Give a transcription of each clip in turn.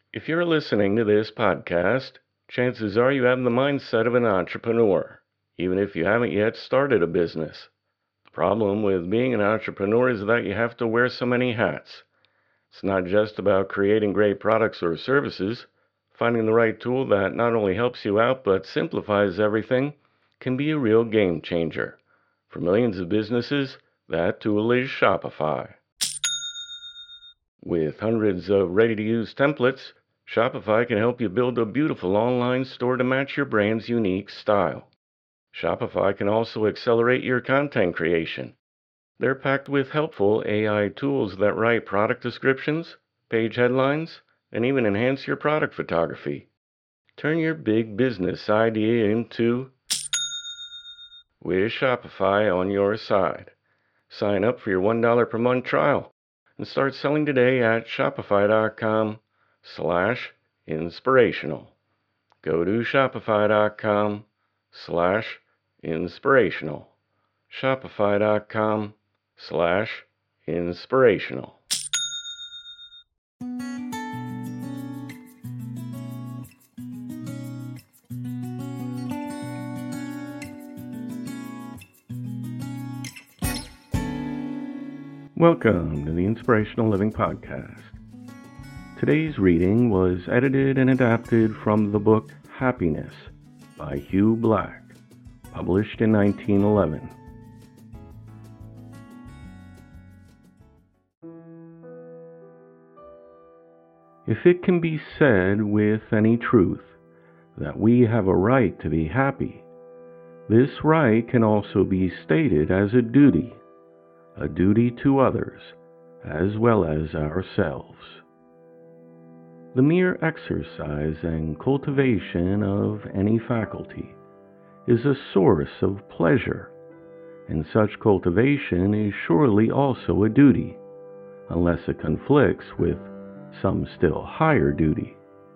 If you're listening to this podcast, chances are you have the mindset of an entrepreneur, even if you haven't yet started a business. The problem with being an entrepreneur is that you have to wear so many hats. It's not just about creating great products or services. Finding the right tool that not only helps you out but simplifies everything can be a real game changer. For millions of businesses, that tool is Shopify. With hundreds of ready-to-use templates, Shopify can help you build a beautiful online store to match your brand's unique style. Shopify can also accelerate your content creation. They're packed with helpful AI tools that write product descriptions, page headlines, and even enhance your product photography. Turn your big business idea into with Shopify on your side. Sign up for your $1 per month trial and start selling today at shopify.com/inspirational. Go to shopify.com/inspirational. Shopify.com/inspirational. Welcome to the Inspirational Living Podcast. Today's reading was edited and adapted from the book Happiness by Hugh Black, published in 1911. If it can be said with any truth that we have a right to be happy, this right can also be stated as a duty to others as well as ourselves. The mere exercise and cultivation of any faculty is a source of pleasure, and such cultivation is surely also a duty, unless it conflicts with some still higher duty.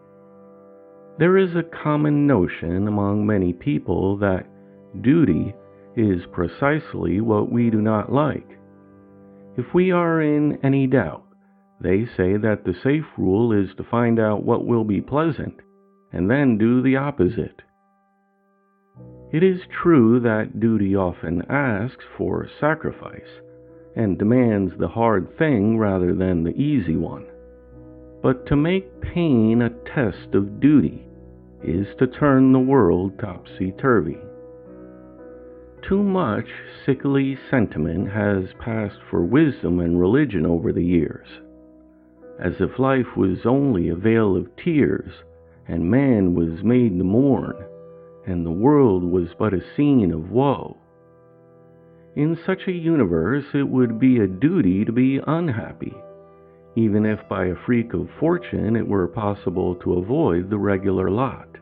There is a common notion among many people that duty is precisely what we do not like. If we are in any doubt, they say that the safe rule is to find out what will be pleasant and then do the opposite. It is true that duty often asks for sacrifice and demands the hard thing rather than the easy one. But to make pain a test of duty is to turn the world topsy-turvy. Too much sickly sentiment has passed for wisdom and religion over the years, as if life was only a vale of tears, and man was made to mourn, and the world was but a scene of woe. In such a universe, it would be a duty to be unhappy, even if by a freak of fortune it were possible to avoid the regular lot.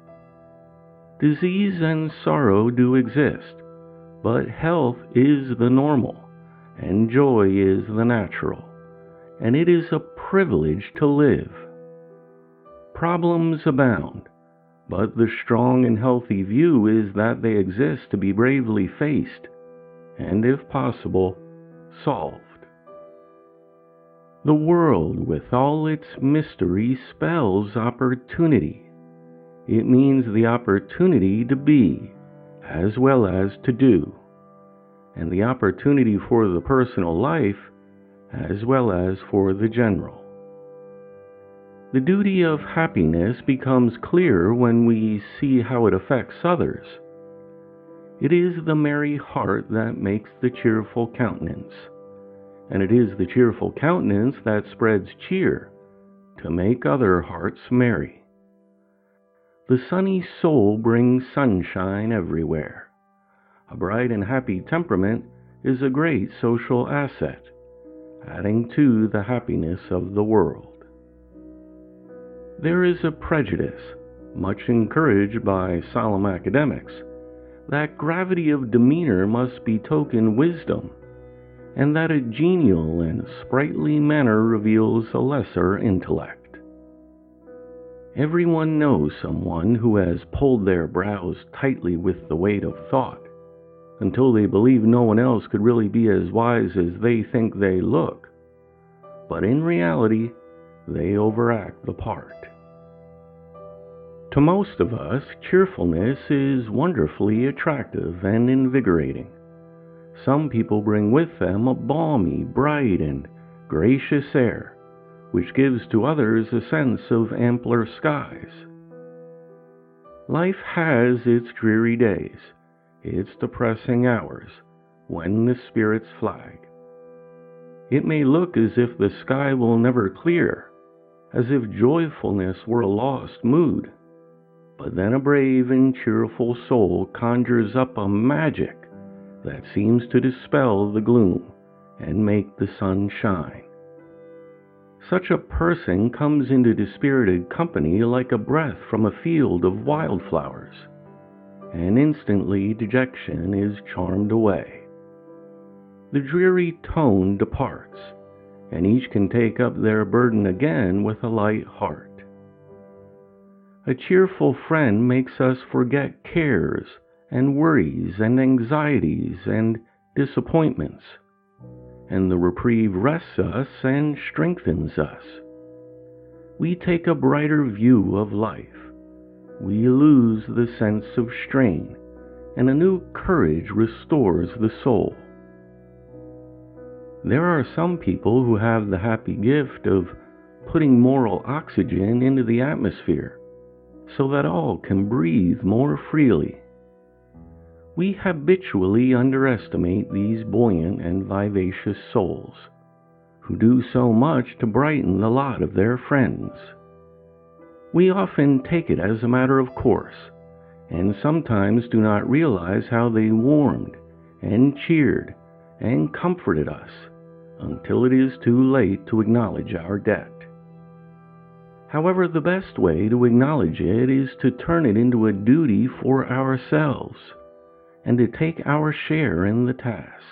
Disease and sorrow do exist, but health is the normal, and joy is the natural, and it is a privilege to live. Problems abound, but the strong and healthy view is that they exist to be bravely faced, and if possible, solved. The world, with all its mystery, spells opportunity. It means the opportunity to be, as well as to do, and the opportunity for the personal life as well as for the general. The duty of happiness becomes clear when we see how it affects others. It is the merry heart that makes the cheerful countenance, and it is the cheerful countenance that spreads cheer to make other hearts merry. The sunny soul brings sunshine everywhere. A bright and happy temperament is a great social asset, adding to the happiness of the world. There is a prejudice, much encouraged by solemn academics, that gravity of demeanor must betoken wisdom, and that a genial and sprightly manner reveals a lesser intellect. Everyone knows someone who has pulled their brows tightly with the weight of thought, until they believe no one else could really be as wise as they think they look. But in reality, they overact the part. To most of us, cheerfulness is wonderfully attractive and invigorating. Some people bring with them a balmy, bright, and gracious air, which gives to others a sense of ampler skies. Life has its dreary days, its depressing hours, when the spirits flag. It may look as if the sky will never clear, as if joyfulness were a lost mood. But then a brave and cheerful soul conjures up a magic that seems to dispel the gloom and make the sun shine. Such a person comes into dispirited company like a breath from a field of wildflowers, and instantly dejection is charmed away. The dreary tone departs, and each can take up their burden again with a light heart. A cheerful friend makes us forget cares and worries and anxieties and disappointments, and the reprieve rests us and strengthens us. We take a brighter view of life. We lose the sense of strain, and a new courage restores the soul. There are some people who have the happy gift of putting moral oxygen into the atmosphere, so that all can breathe more freely. We habitually underestimate these buoyant and vivacious souls, who do so much to brighten the lot of their friends. We often take it as a matter of course, and sometimes do not realize how they warmed and cheered and comforted us until it is too late to acknowledge our debt. However, the best way to acknowledge it is to turn it into a duty for ourselves and to take our share in the task.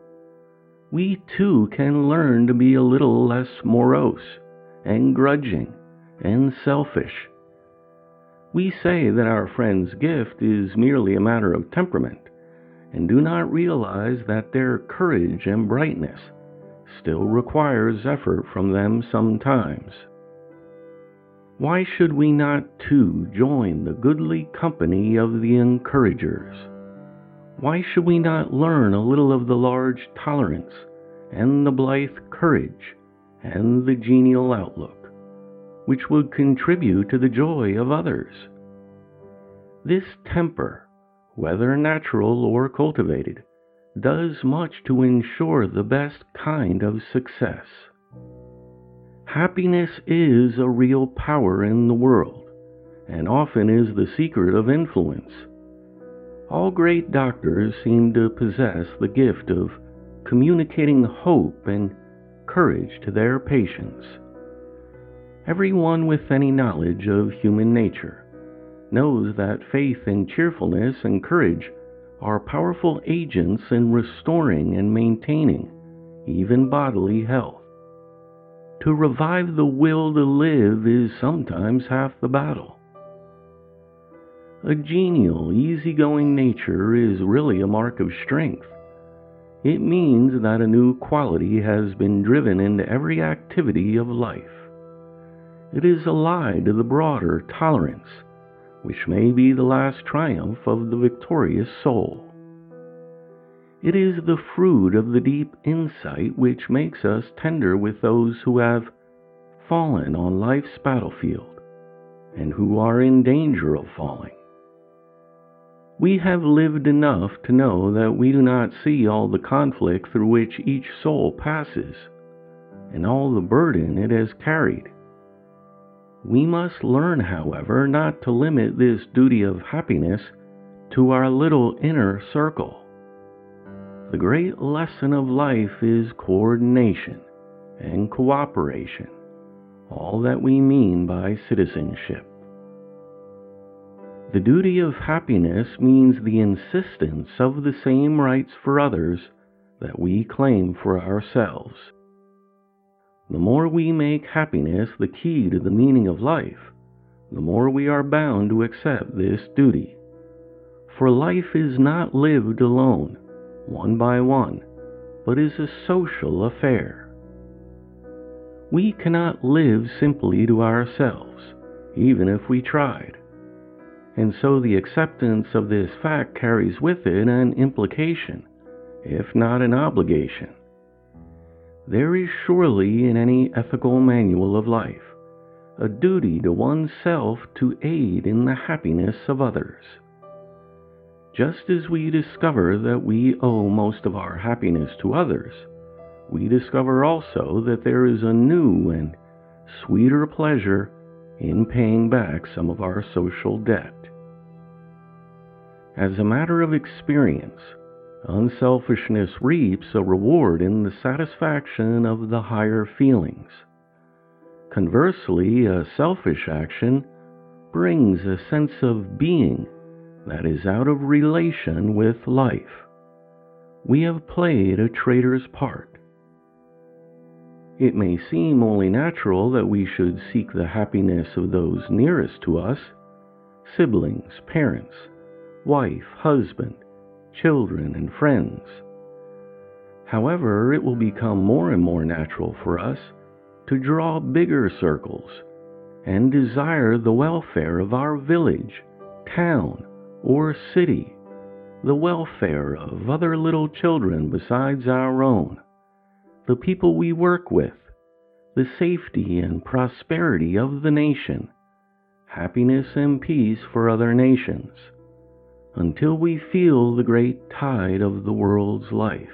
We too can learn to be a little less morose and grudging and selfish. We say that our friend's gift is merely a matter of temperament, and do not realize that their courage and brightness still requires effort from them sometimes. Why should we not too join the goodly company of the encouragers? Why should we not learn a little of the large tolerance and the blithe courage and the genial outlook, which would contribute to the joy of others? This temper, whether natural or cultivated, does much to ensure the best kind of success. Happiness is a real power in the world, and often is the secret of influence. All great doctors seem to possess the gift of communicating hope and courage to their patients. Everyone with any knowledge of human nature knows that faith and cheerfulness and courage are powerful agents in restoring and maintaining even bodily health. To revive the will to live is sometimes half the battle. A genial, easygoing nature is really a mark of strength. It means that a new quality has been driven into every activity of life. It is allied to the broader tolerance, which may be the last triumph of the victorious soul. It is the fruit of the deep insight which makes us tender with those who have fallen on life's battlefield and who are in danger of falling. We have lived enough to know that we do not see all the conflict through which each soul passes and all the burden it has carried. We must learn, however, not to limit this duty of happiness to our little inner circle. The great lesson of life is coordination and cooperation, all that we mean by citizenship. The duty of happiness means the insistence of the same rights for others that we claim for ourselves. The more we make happiness the key to the meaning of life, the more we are bound to accept this duty. For life is not lived alone, one by one, but is a social affair. We cannot live simply to ourselves, even if we tried. And so the acceptance of this fact carries with it an implication, if not an obligation. There is surely in any ethical manual of life a duty to oneself to aid in the happiness of others. Just as we discover that we owe most of our happiness to others, we discover also that there is a new and sweeter pleasure in paying back some of our social debt. As a matter of experience, unselfishness reaps a reward in the satisfaction of the higher feelings. Conversely, a selfish action brings a sense of being that is out of relation with life. We have played a traitor's part. It may seem only natural that we should seek the happiness of those nearest to us, siblings, parents, wife, husband, children, and friends. However, it will become more and more natural for us to draw bigger circles and desire the welfare of our village, town, or city, the welfare of other little children besides our own, the people we work with, the safety and prosperity of the nation, happiness and peace for other nations, until we feel the great tide of the world's life.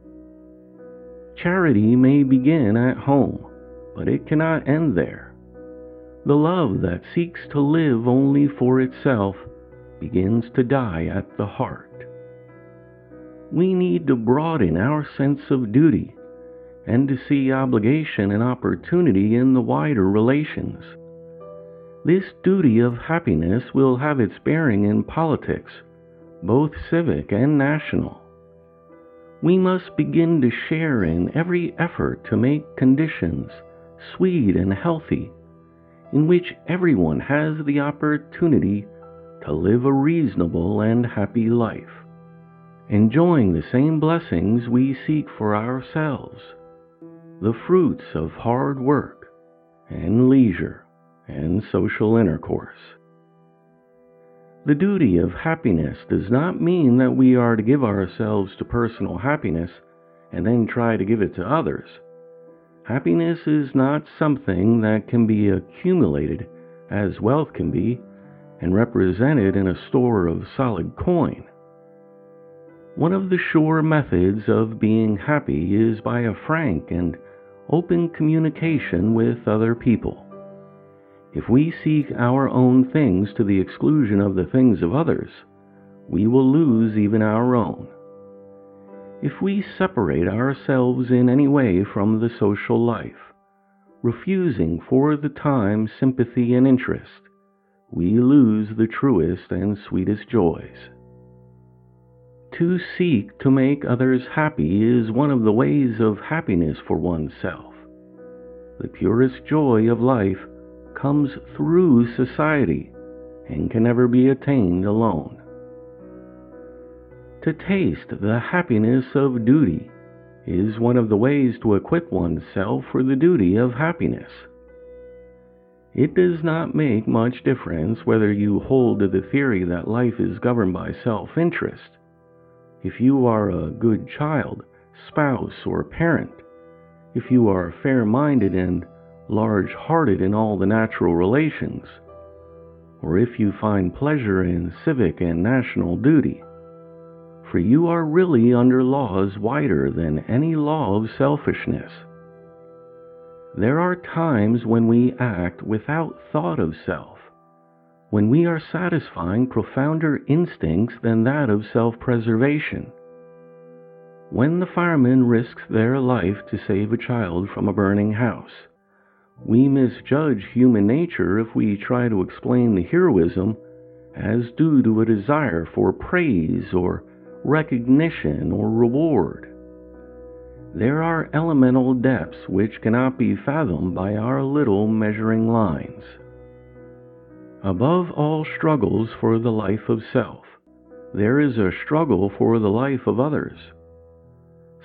Charity may begin at home, but it cannot end there. The love that seeks to live only for itself begins to die at the heart. We need to broaden our sense of duty and to see obligation and opportunity in the wider relations. This duty of happiness will have its bearing in politics, both civic and national. We must begin to share in every effort to make conditions sweet and healthy, in which everyone has the opportunity to live a reasonable and happy life, enjoying the same blessings we seek for ourselves, the fruits of hard work and leisure and social intercourse. The duty of happiness does not mean that we are to give ourselves to personal happiness and then try to give it to others. Happiness is not something that can be accumulated as wealth can be and represented in a store of solid coin. One of the sure methods of being happy is by a frank and open communication with other people. If we seek our own things to the exclusion of the things of others, we will lose even our own. If we separate ourselves in any way from the social life, refusing for the time sympathy and interest, we lose the truest and sweetest joys. To seek to make others happy is one of the ways of happiness for oneself. The purest joy of life comes through society and can never be attained alone. To taste the happiness of duty is one of the ways to equip oneself for the duty of happiness. It does not make much difference whether you hold to the theory that life is governed by self-interest. If you are a good child, spouse, or parent, if you are fair-minded and large-hearted in all the natural relations, or if you find pleasure in civic and national duty, for you are really under laws wider than any law of selfishness. There are times when we act without thought of self, when we are satisfying profounder instincts than that of self-preservation. When the firemen risk their life to save a child from a burning house, we misjudge human nature if we try to explain the heroism as due to a desire for praise or recognition or reward. There are elemental depths which cannot be fathomed by our little measuring lines. Above all struggles for the life of self, there is a struggle for the life of others.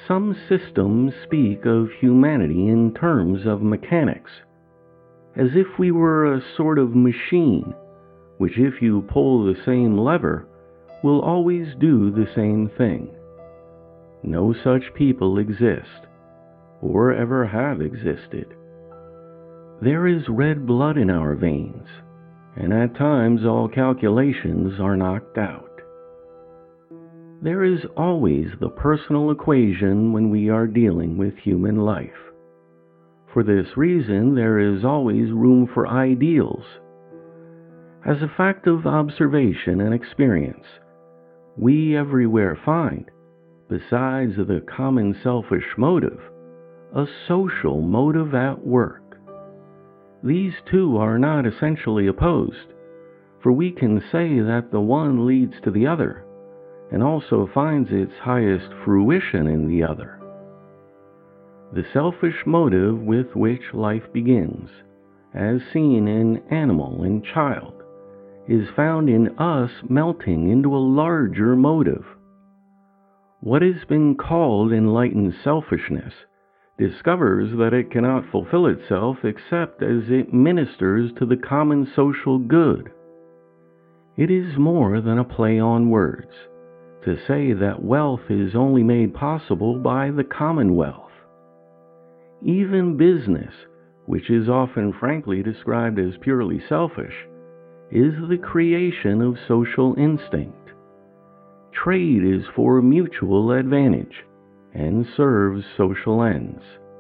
Some systems speak of humanity in terms of mechanics, as if we were a sort of machine, which if you pull the same lever, will always do the same thing. No such people exist, or ever have existed. There is red blood in our veins, and at times all calculations are knocked out. There is always the personal equation when we are dealing with human life. For this reason, there is always room for ideals. As a fact of observation and experience, we everywhere find, besides the common selfish motive, a social motive at work. These two are not essentially opposed, for we can say that the one leads to the other, and also finds its highest fruition in the other. The selfish motive with which life begins, as seen in animal and child, is found in us melting into a larger motive. What has been called enlightened selfishness discovers that it cannot fulfill itself except as it ministers to the common social good. It is more than a play on words to say that wealth is only made possible by the commonwealth. Even business, which is often frankly described as purely selfish, is the creation of social instinct. Trade is for mutual advantage and serves social ends.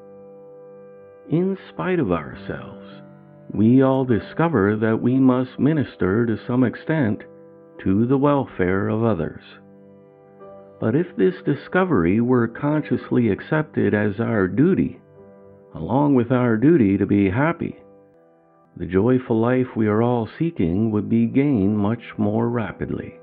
In spite of ourselves, we all discover that we must minister to some extent to the welfare of others. But if this discovery were consciously accepted as our duty, along with our duty to be happy, the joyful life we are all seeking would be gained much more rapidly.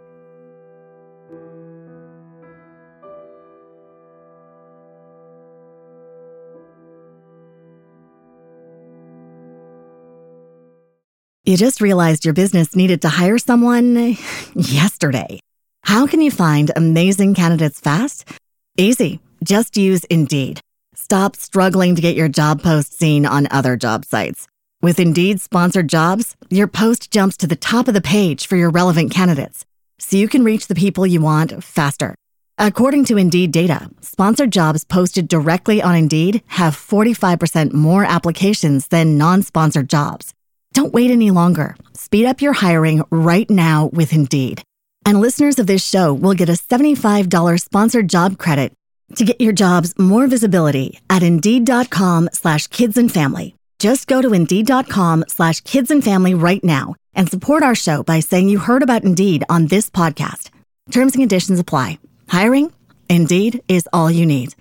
You just realized your business needed to hire someone yesterday. How can you find amazing candidates fast? Easy. Just use Indeed. Stop struggling to get your job post seen on other job sites. With Indeed sponsored jobs, your post jumps to the top of the page for your relevant candidates, so you can reach the people you want faster. According to Indeed data, sponsored jobs posted directly on Indeed have 45% more applications than non-sponsored jobs. Don't wait any longer. Speed up your hiring right now with Indeed. And listeners of this show will get a $75 sponsored job credit to get your jobs more visibility at Indeed.com/kidsandfamily. Just go to Indeed.com/kidsandfamily right now and support our show by saying you heard about Indeed on this podcast. Terms and conditions apply. Hiring? Indeed is all you need.